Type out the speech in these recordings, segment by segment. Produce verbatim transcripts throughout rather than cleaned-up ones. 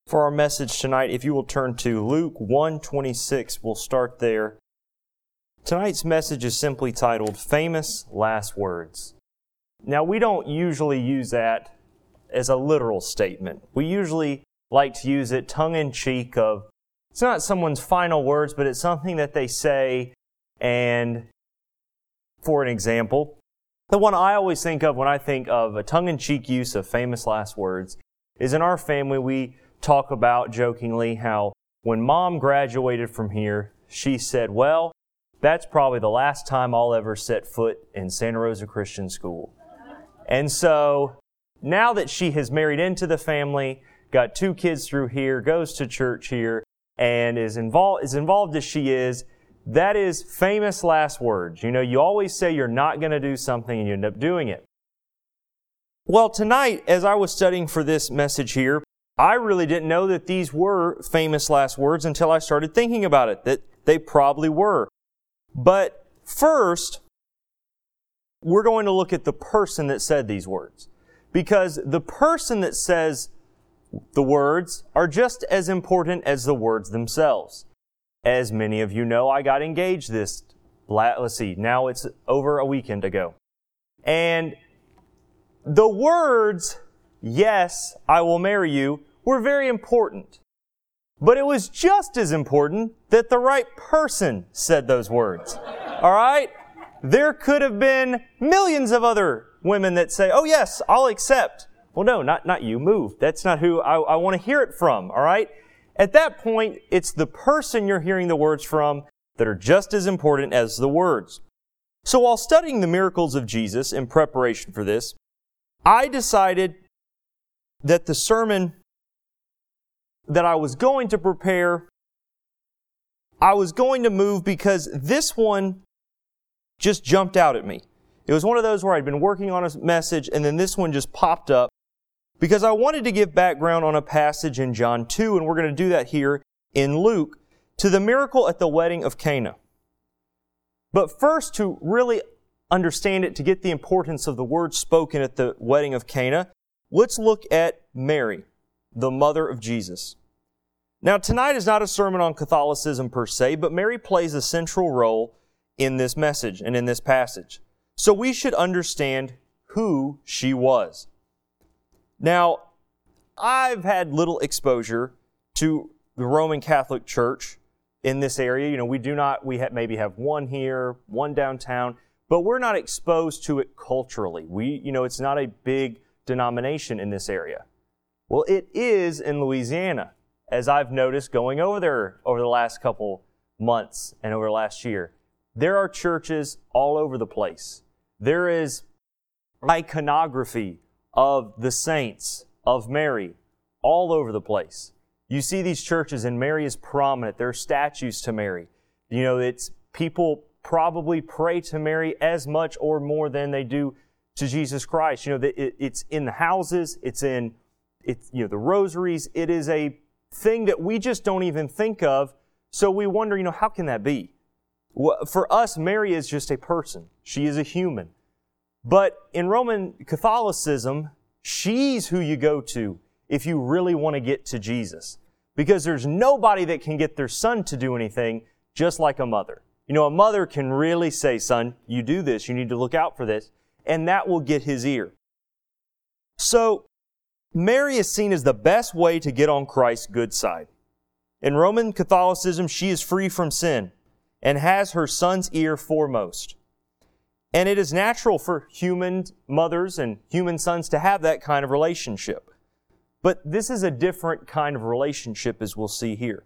For our message tonight, if you will turn to Luke one twenty-six, we'll start there. Tonight's message is simply titled, Famous Last Words. Now, we don't usually use that as a literal statement. We usually like to use it tongue-in-cheek of, it's not someone's final words, but it's something that they say. And for an example, the one I always think of when I think of a tongue-in-cheek use of famous last words is in our family, we talk about jokingly how when Mom graduated from here, she said, well, that's probably the last time I'll ever set foot in Santa Rosa Christian School. And so now that she has married into the family, got two kids through here, goes to church here, and is involved, as involved as she is, that is famous last words. You know, you always say you're not going to do something and you end up doing it. Well, tonight, as I was studying for this message here, I really didn't know that these were famous last words until I started thinking about it, that they probably were. But first, we're going to look at the person that said these words. Because the person that says the words are just as important as the words themselves. As many of you know, I got engaged this, let's see, now it's over a weekend ago. And the words, yes, I will marry you, were very important. But it was just as important that the right person said those words. All right? There could have been millions of other women that say, oh yes, I'll accept. Well, no, not, not you. Move. That's not who I, I want to hear it from. All right? At that point, it's the person you're hearing the words from that are just as important as the words. So while studying the miracles of Jesus in preparation for this, I decided that the sermon that I was going to prepare, I was going to move because this one just jumped out at me. It was one of those where I'd been working on a message and then this one just popped up because I wanted to give background on a passage in John two, and we're going to do that here in Luke, to the miracle at the wedding of Cana. But first, to really understand it, to get the importance of the words spoken at the wedding of Cana, let's look at Mary, the mother of Jesus. Now, tonight is not a sermon on Catholicism per se, but Mary plays a central role in this message and in this passage. So we should understand who she was. Now, I've had little exposure to the Roman Catholic Church in this area. You know, we do not, we have, maybe have one here, one downtown, but we're not exposed to it culturally. We, you know, it's not a big denomination in this area. Well, it is in Louisiana, as I've noticed going over there over the last couple months and over the last year. There are churches all over the place. There is iconography of the saints, of Mary, all over the place. You see these churches and Mary is prominent. There are statues to Mary. You know, it's people probably pray to Mary as much or more than they do to Jesus Christ. You know, it's in the houses, it's in It's, you know, the rosaries. It is a thing that we just don't even think of. So we wonder, you know, how can that be? Well, for us, Mary is just a person. She is a human. But in Roman Catholicism, she's who you go to if you really want to get to Jesus. Because there's nobody that can get their son to do anything just like a mother. You know, a mother can really say, son, you do this, you need to look out for this. And that will get his ear. So, Mary is seen as the best way to get on Christ's good side. In Roman Catholicism, she is free from sin and has her son's ear foremost. And it is natural for human mothers and human sons to have that kind of relationship. But this is a different kind of relationship, as we'll see here.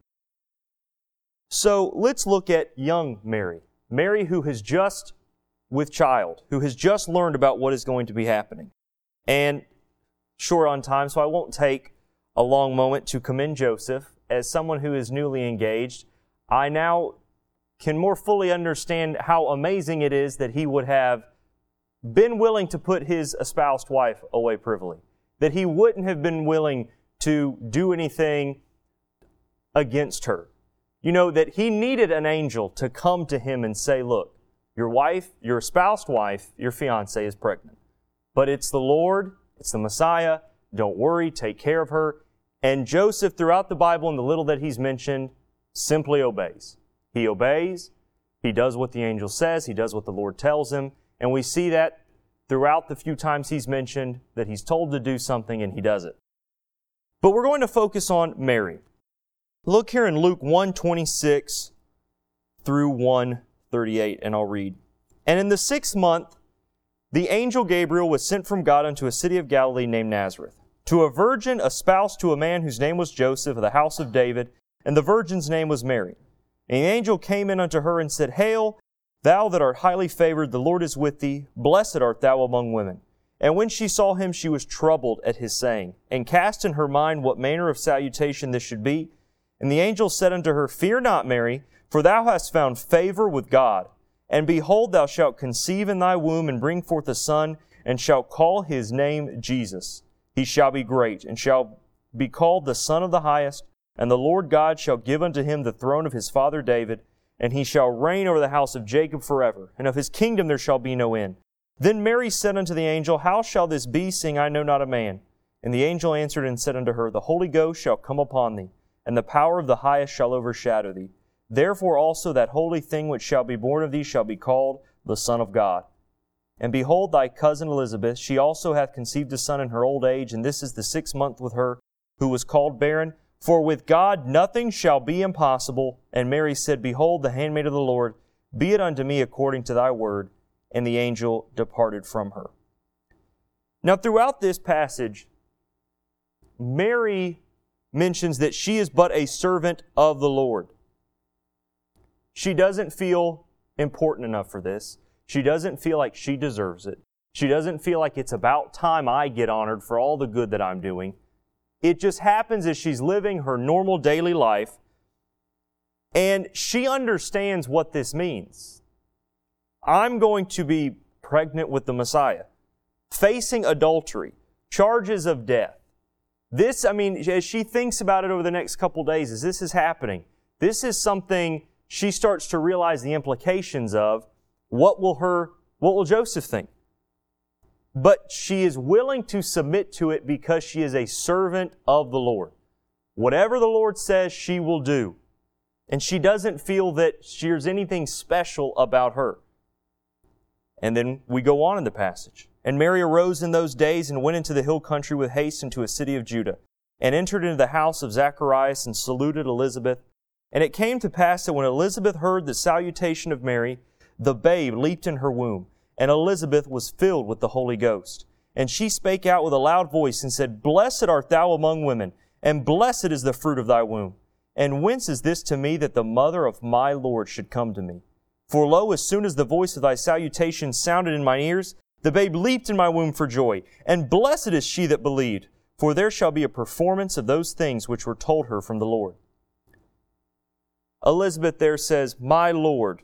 So let's look at young Mary. Mary who has just, with child, who has just learned about what is going to be happening. And short on time, so I won't take a long moment to commend Joseph. As someone who is newly engaged, I now can more fully understand how amazing it is that he would have been willing to put his espoused wife away privily. That he wouldn't have been willing to do anything against her. You know, that he needed an angel to come to him and say, look, your wife, your espoused wife, your fiancée is pregnant. But it's the Lord, it's the Messiah, don't worry, take care of her. And Joseph, throughout the Bible and the little that he's mentioned, simply obeys. He obeys. He does what the angel says. He does what the Lord tells him. And we see that throughout the few times he's mentioned that he's told to do something and he does it. But we're going to focus on Mary. Look here in Luke one twenty-six through one thirty-eight, and I'll read. And in the sixth month, the angel Gabriel was sent from God unto a city of Galilee named Nazareth, to a virgin espoused to a man whose name was Joseph of the house of David, and the virgin's name was Mary. And the angel came in unto her and said, Hail, thou that art highly favored, the Lord is with thee. Blessed art thou among women. And when she saw him, she was troubled at his saying, and cast in her mind what manner of salutation this should be. And the angel said unto her, Fear not, Mary, for thou hast found favor with God. And behold, thou shalt conceive in thy womb, and bring forth a son, and shalt call his name Jesus. He shall be great, and shall be called the Son of the Highest. And the Lord God shall give unto him the throne of his father David, and he shall reign over the house of Jacob forever, and of his kingdom there shall be no end. Then Mary said unto the angel, How shall this be, seeing I know not a man? And the angel answered and said unto her, The Holy Ghost shall come upon thee, and the power of the highest shall overshadow thee. Therefore also that holy thing which shall be born of thee shall be called the Son of God. And behold, thy cousin Elizabeth, she also hath conceived a son in her old age, and this is the sixth month with her, who was called barren. For with God nothing shall be impossible. And Mary said, Behold, the handmaid of the Lord, be it unto me according to thy word. And the angel departed from her. Now, throughout this passage, Mary mentions that she is but a servant of the Lord. She doesn't feel important enough for this. She doesn't feel like she deserves it. She doesn't feel like it's about time I get honored for all the good that I'm doing. It just happens as she's living her normal daily life, and she understands what this means. I'm going to be pregnant with the Messiah, facing adultery, charges of death. This, I mean, as she thinks about it over the next couple days, as this is happening, this is something she starts to realize the implications of. What will her, what will Joseph think? But she is willing to submit to it because she is a servant of the Lord. Whatever the Lord says, she will do. And she doesn't feel that there's anything special about her. And then we go on in the passage. And Mary arose in those days and went into the hill country with haste into a city of Judah, and entered into the house of Zacharias and saluted Elizabeth. And it came to pass that when Elizabeth heard the salutation of Mary, the babe leaped in her womb, and Elizabeth was filled with the Holy Ghost. And she spake out with a loud voice and said, Blessed art thou among women, and blessed is the fruit of thy womb. And whence is this to me that the mother of my Lord should come to me? For lo, as soon as the voice of thy salutation sounded in mine ears, the babe leaped in my womb for joy. And blessed is she that believed, for there shall be a performance of those things which were told her from the Lord. Elizabeth there says, My Lord.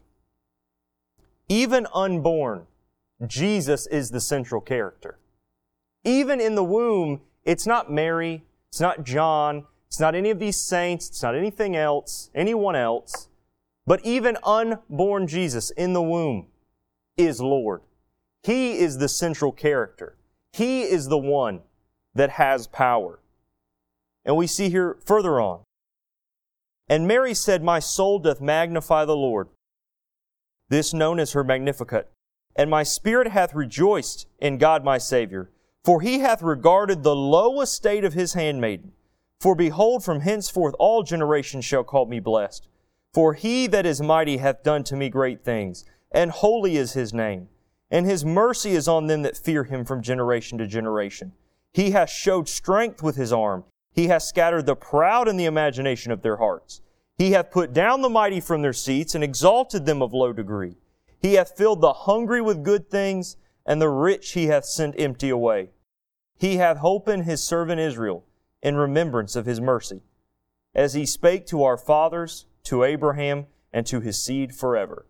Even unborn, Jesus is the central character. Even in the womb, it's not Mary, it's not John, it's not any of these saints, it's not anything else, anyone else. But even unborn Jesus in the womb is Lord. He is the central character. He is the one that has power. And we see here further on. And Mary said, My soul doth magnify the Lord. This known as her Magnificat. And my spirit hath rejoiced in God my Savior, for He hath regarded the low estate of His handmaiden. For behold, from henceforth all generations shall call me blessed. For He that is mighty hath done to me great things, and holy is His name. And His mercy is on them that fear Him from generation to generation. He hath showed strength with His arm. He hath scattered the proud in the imagination of their hearts. He hath put down the mighty from their seats, and exalted them of low degree. He hath filled the hungry with good things, and the rich He hath sent empty away. He hath holpen His servant Israel, in remembrance of His mercy, as He spake to our fathers, to Abraham, and to his seed forever.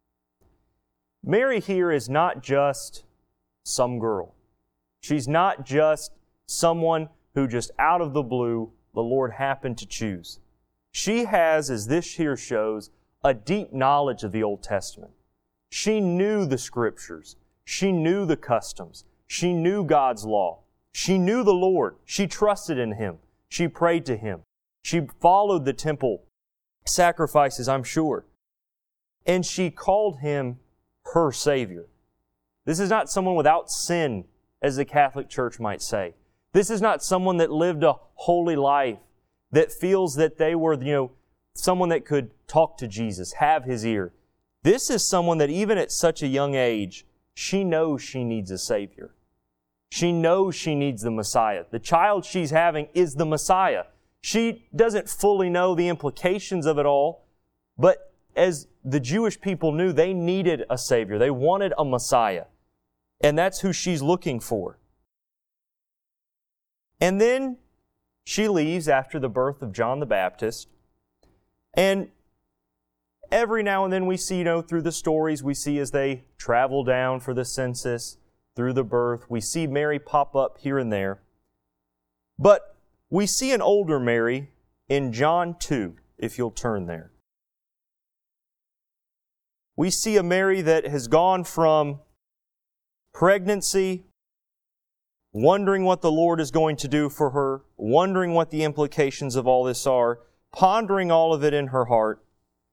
Mary here is not just some girl. She's not just someone who just out of the blue the Lord happened to choose. She has, as this here shows, a deep knowledge of the Old Testament. She knew the Scriptures. She knew the customs. She knew God's law. She knew the Lord. She trusted in Him. She prayed to Him. She followed the temple sacrifices, I'm sure. And she called Him her Savior. This is not someone without sin, as the Catholic Church might say. This is not someone that lived a holy life, that feels that they were, you know, someone that could talk to Jesus, have His ear. This is someone that even at such a young age, she knows she needs a Savior. She knows she needs the Messiah. The child she's having is the Messiah. She doesn't fully know the implications of it all, but as the Jewish people knew, they needed a Savior. They wanted a Messiah. And that's who she's looking for. And then she leaves after the birth of John the Baptist. And every now and then we see, you know, through the stories we see as they travel down for the census, through the birth, we see Mary pop up here and there. But we see an older Mary in John two, if you'll turn there. We see a Mary that has gone from pregnancy, wondering what the Lord is going to do for her, wondering what the implications of all this are, pondering all of it in her heart.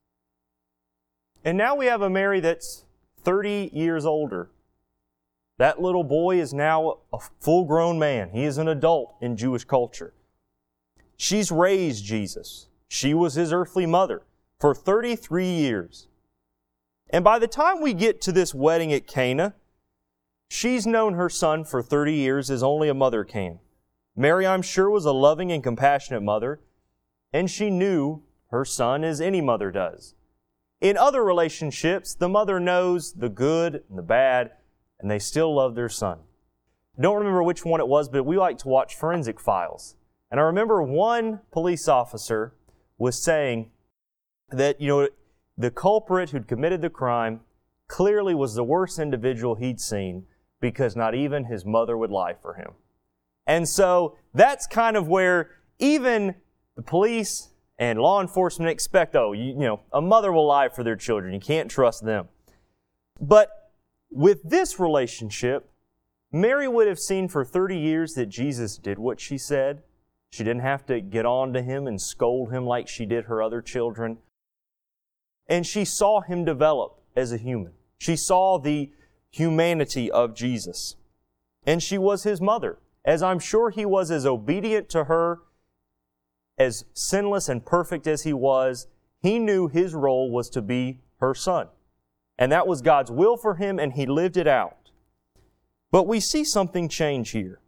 And now we have a Mary that's thirty years older. That little boy is now a full-grown man. He is an adult in Jewish culture. She's raised Jesus. She was His earthly mother for thirty-three years. And by the time we get to this wedding at Cana, she's known her son for thirty years as only a mother can. Mary, I'm sure, was a loving and compassionate mother, and she knew her son as any mother does. In other relationships, the mother knows the good and the bad, and they still love their son. I don't remember which one it was, but we like to watch Forensic Files. And I remember one police officer was saying that, you know, the culprit who'd committed the crime clearly was the worst individual he'd seen because not even his mother would lie for him. And so that's kind of where even the police and law enforcement expect, oh, you, you know, a mother will lie for their children. You can't trust them. But with this relationship, Mary would have seen for thirty years that Jesus did what she said. She didn't have to get on to Him and scold Him like she did her other children. And she saw Him develop as a human. She saw the humanity of Jesus. And she was His mother, as I'm sure He was as obedient to her, as sinless and perfect as He was. He knew His role was to be her son. And that was God's will for Him, and He lived it out. But we see something change here.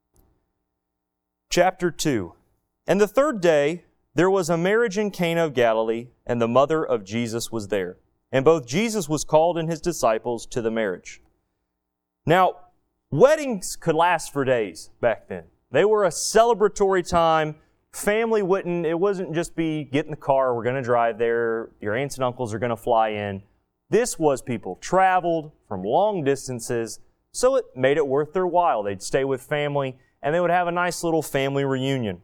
Chapter two. And the third day, there was a marriage in Cana of Galilee, and the mother of Jesus was there. And both Jesus was called and His disciples to the marriage. Now, weddings could last for days back then. They were a celebratory time. Family wouldn't, it wasn't just be, get in the car, we're going to drive there, your aunts and uncles are going to fly in. This was people traveled from long distances, so it made it worth their while. They'd stay with family, and they would have a nice little family reunion.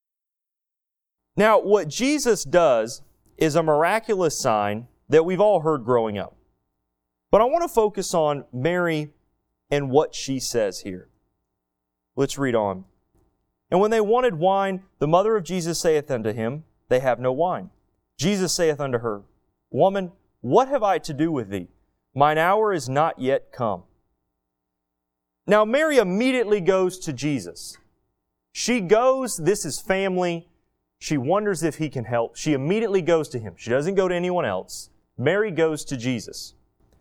Now, what Jesus does is a miraculous sign that we've all heard growing up. But I want to focus on Mary and what she says here. Let's read on. And when they wanted wine, the mother of Jesus saith unto Him, They have no wine. Jesus saith unto her, Woman, what have I to do with thee? Mine hour is not yet come. Now Mary immediately goes to Jesus. She goes, this is family. She wonders if He can help. She immediately goes to Him. She doesn't go to anyone else. Mary goes to Jesus.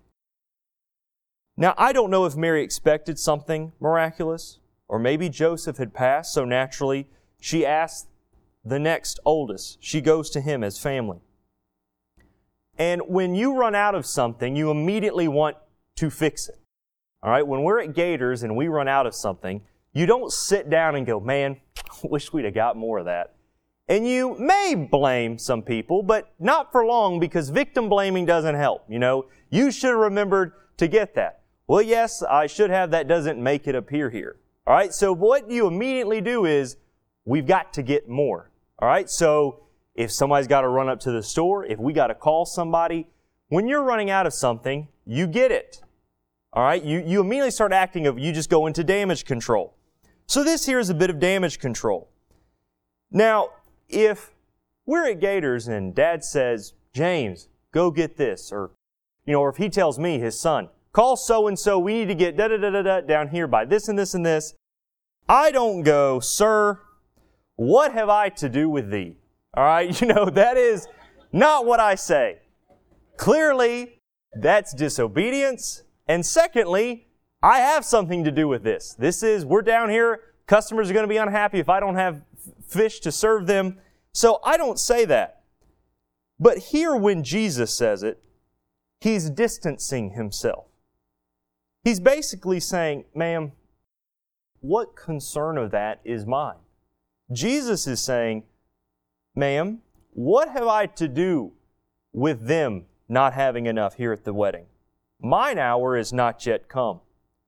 Now, I don't know if Mary expected something miraculous, or maybe Joseph had passed, so naturally she asked the next oldest. She goes to him as family. And when you run out of something, you immediately want to fix it. All right, when we're at Gators and we run out of something, you don't sit down and go, man, I wish we'd have got more of that. And you may blame some people, but not for long, because victim blaming doesn't help. You know, you should have remembered to get that. Well, yes, I should have. That doesn't make it appear here. All right, so what you immediately do is, we've got to get more. All right, so if somebody's got to run up to the store, if we got to call somebody, when you're running out of something, you get it. All right, you, you immediately start acting of, you just go into damage control. So this here is a bit of damage control. Now, if we're at Gators and Dad says, James, go get this, or, you know, or if he tells me, his son, call so-and-so, we need to get da-da-da-da-da down here by this and this and this, I don't go, sir, what have I to do with thee? All right, you know, that is not what I say. Clearly, that's disobedience. And secondly, I have something to do with this. This is, we're down here, customers are going to be unhappy if I don't have fish to serve them. So I don't say that. But here when Jesus says it, He's distancing Himself. He's basically saying, ma'am, what concern of that is mine? Jesus is saying, ma'am, what have I to do with them not having enough here at the wedding? Mine hour is not yet come.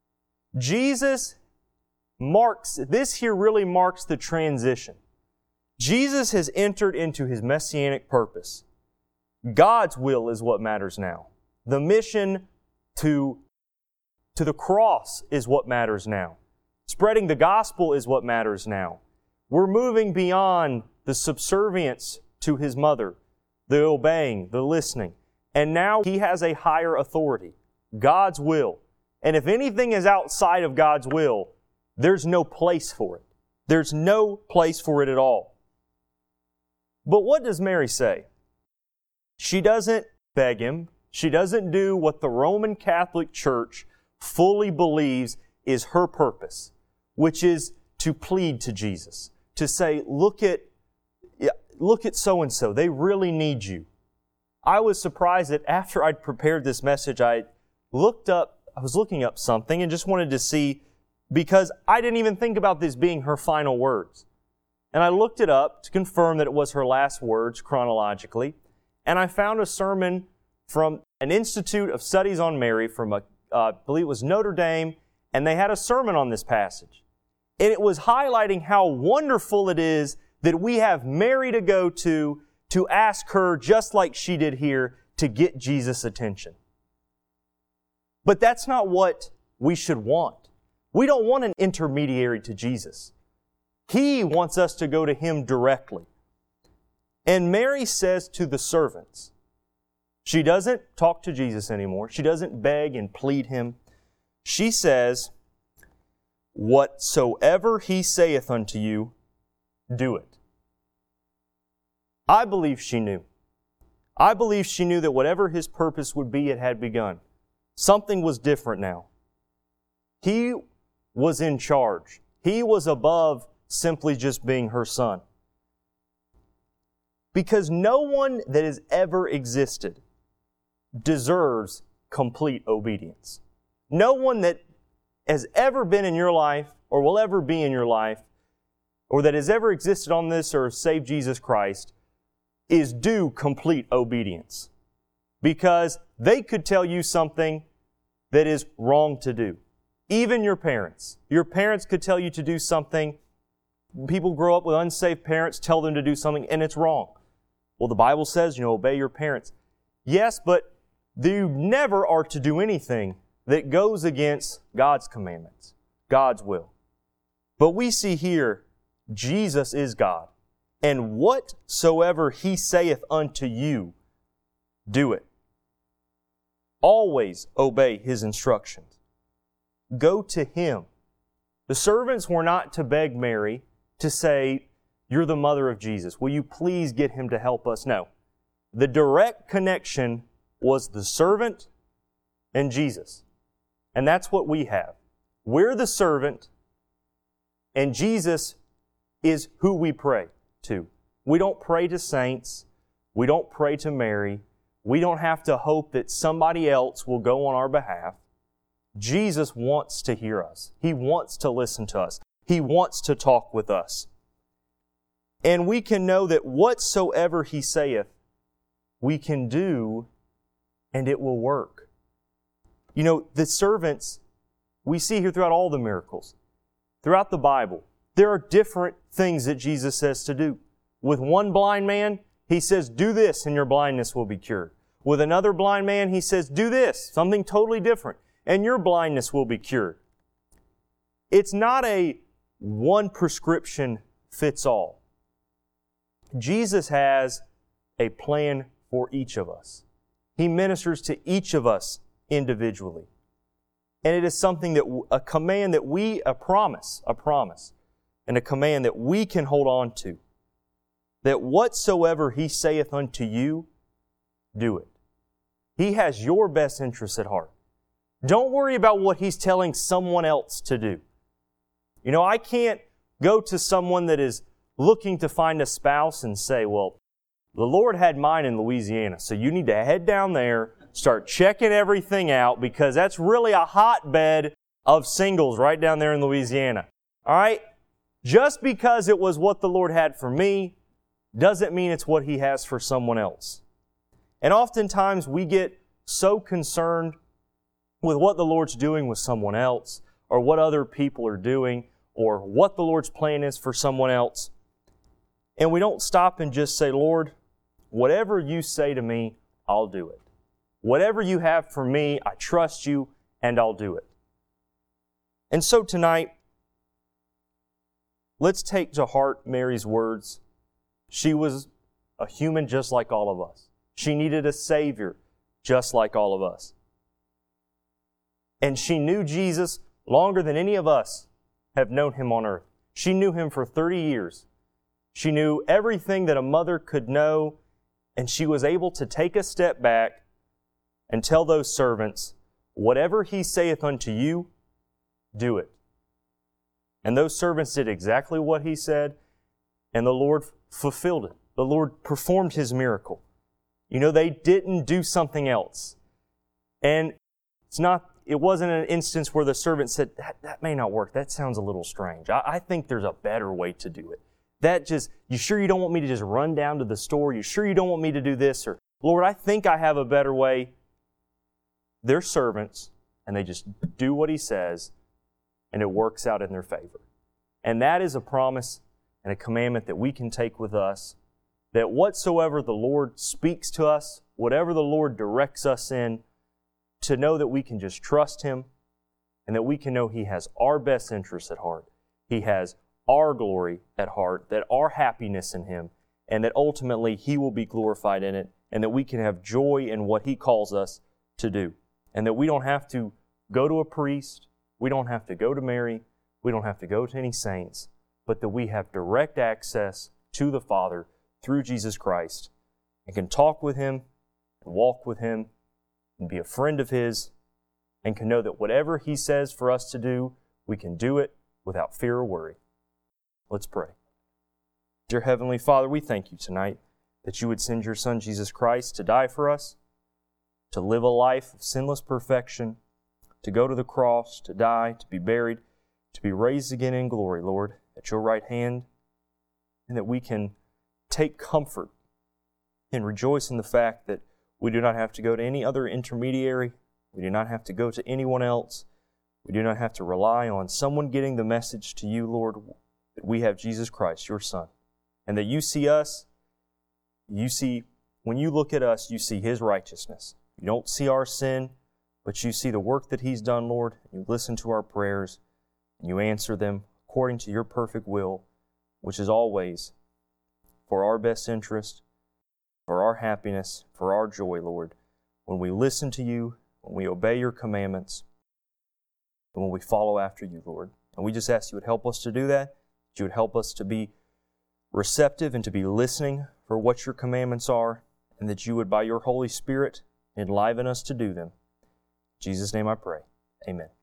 Jesus marks, this here really marks the transition. Jesus has entered into His messianic purpose. God's will is what matters now. The mission to, to the cross is what matters now. Spreading the gospel is what matters now. We're moving beyond the subservience to His mother, the obeying, the listening. And now He has a higher authority, God's will. And if anything is outside of God's will, there's no place for it. There's no place for it at all. But what does Mary say? She doesn't beg Him. She doesn't do what the Roman Catholic Church fully believes is her purpose, which is to plead to Jesus, to say, look at, look at so-and-so. They really need you. I was surprised that after I'd prepared this message, I looked up, I was looking up something and just wanted to see, because I didn't even think about this being her final words. And I looked it up to confirm that it was her last words chronologically. And I found a sermon from an Institute of Studies on Mary from, a, uh, I believe it was Notre Dame, and they had a sermon on this passage. And it was highlighting how wonderful it is that we have Mary to go to, to ask her, just like she did here, to get Jesus' attention. But that's not what we should want. We don't want an intermediary to Jesus. He wants us to go to Him directly. And Mary says to the servants, she doesn't talk to Jesus anymore. She doesn't beg and plead Him. She says, whatsoever He saith unto you, do it. I believe she knew. I believe she knew that whatever His purpose would be, it had begun. Something was different now. He was in charge. He was above simply just being her son. Because no one that has ever existed deserves complete obedience. No one that has ever been in your life or will ever be in your life or that has ever existed on this earth save Jesus Christ is due complete obedience. Because they could tell you something that is wrong to do. Even your parents. Your parents could tell you to do something. People grow up with unsaved parents, tell them to do something, and it's wrong. Well, the Bible says, you know, obey your parents. Yes, but you never are to do anything that goes against God's commandments, God's will. But we see here, Jesus is God. And whatsoever He saith unto you, do it. Always obey His instructions. Go to Him. The servants were not to beg Mary to say, you're the mother of Jesus. Will you please get Him to help us? No. The direct connection was the servant and Jesus. And that's what we have. We're the servant, and Jesus is who we pray to. We don't pray to saints. We don't pray to Mary. We don't have to hope that somebody else will go on our behalf. Jesus wants to hear us. He wants to listen to us. He wants to talk with us. And we can know that whatsoever He saith, we can do, and it will work. You know, the servants, we see here throughout all the miracles, throughout the Bible, there are different things that Jesus says to do. With one blind man, He says, do this and your blindness will be cured. With another blind man, He says, do this, something totally different, and your blindness will be cured. It's not a one prescription fits all. Jesus has a plan for each of us. He ministers to each of us individually. And it is something that, a command that we, a promise, a promise, and a command that we can hold on to. That whatsoever He saith unto you, do it. He has your best interests at heart. Don't worry about what He's telling someone else to do. You know, I can't go to someone that is looking to find a spouse and say, well, the Lord had mine in Louisiana, so you need to head down there, start checking everything out, because that's really a hotbed of singles right down there in Louisiana. All right? Just because it was what the Lord had for me doesn't mean it's what He has for someone else. And oftentimes we get so concerned with what the Lord's doing with someone else, or what other people are doing, or what the Lord's plan is for someone else. And we don't stop and just say, Lord, whatever you say to me, I'll do it. Whatever you have for me, I trust you, and I'll do it. And so tonight, let's take to heart Mary's words. She was a human just like all of us. She needed a Savior just like all of us. And she knew Jesus longer than any of us have known Him on earth. She knew Him for thirty years. She knew everything that a mother could know, and she was able to take a step back and tell those servants, whatever He saith unto you, do it. And those servants did exactly what He said, and the Lord fulfilled it. The Lord performed His miracle. You know, they didn't do something else. And it's not, it wasn't an instance where the servant said, that, that may not work. That sounds a little strange. I, I think there's a better way to do it. That just, you sure you don't want me to just run down to the store? You sure you don't want me to do this? Or, Lord, I think I have a better way. They're servants, and they just do what He says, and it works out in their favor. And that is a promise and a commandment that we can take with us, that whatsoever the Lord speaks to us, whatever the Lord directs us in, to know that we can just trust Him, and that we can know He has our best interests at heart. He has our glory at heart, that our happiness in Him, and that ultimately He will be glorified in it, and that we can have joy in what He calls us to do. And that we don't have to go to a priest, we don't have to go to Mary, we don't have to go to any saints, but that we have direct access to the Father through Jesus Christ, and can talk with Him, and walk with Him, and be a friend of His, and can know that whatever He says for us to do, we can do it without fear or worry. Let's pray. Dear Heavenly Father, we thank You tonight that You would send Your Son Jesus Christ to die for us, to live a life of sinless perfection, to go to the cross, to die, to be buried, to be raised again in glory, Lord, at Your right hand, and that we can take comfort and rejoice in the fact that we do not have to go to any other intermediary, we do not have to go to anyone else, we do not have to rely on someone getting the message to You, Lord, that we have Jesus Christ, Your Son, and that You see us, you see, when You look at us, You see His righteousness. You don't see our sin, but You see the work that He's done, Lord. You listen to our prayers, and You answer them according to Your perfect will, which is always for our best interest, for our happiness, for our joy, Lord. When we listen to You, when we obey Your commandments, and when we follow after You, Lord. And we just ask You would help us to do that, that You would help us to be receptive and to be listening for what Your commandments are, and that You would, by Your Holy Spirit, enliven us to do them. In Jesus' name I pray. Amen.